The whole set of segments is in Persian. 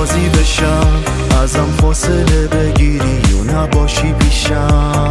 راضی بشم ازم فاصله بگیری و نباشی پیشم،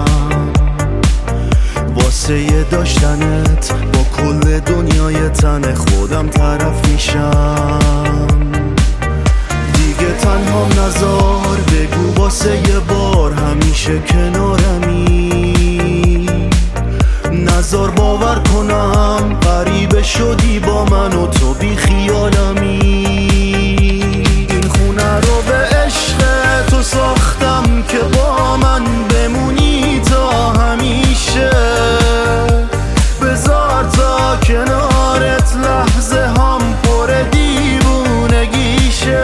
واسه داشتنت با کل دنیای تن خودم طرف میشم. دیگه تنها نذار، بگو واسه یه بار همیشه کنارمی، نذار باور کنم غریبه شدی با من و تو بی خیالمی. این خونه رو به عشق تو ساختم که با من بمونی تا همیشه، بذار تا کنارت لحظه هم پر دیوونگیشه،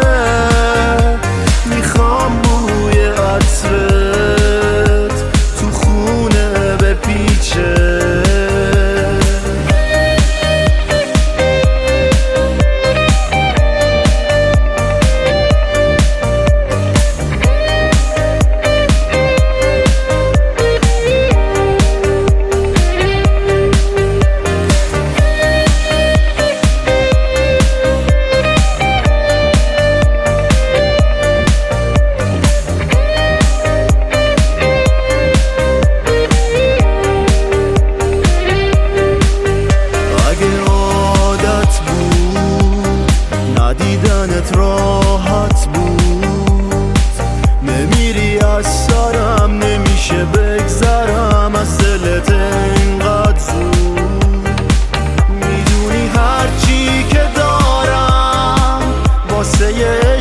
میخوام بوی عطرت تو خونه بپیچه. ندیدنت راحت بود، نمیری از سرم، نمیشه بگذرم از دلت اینقدر زود. میدونی هرچی که دارم واسه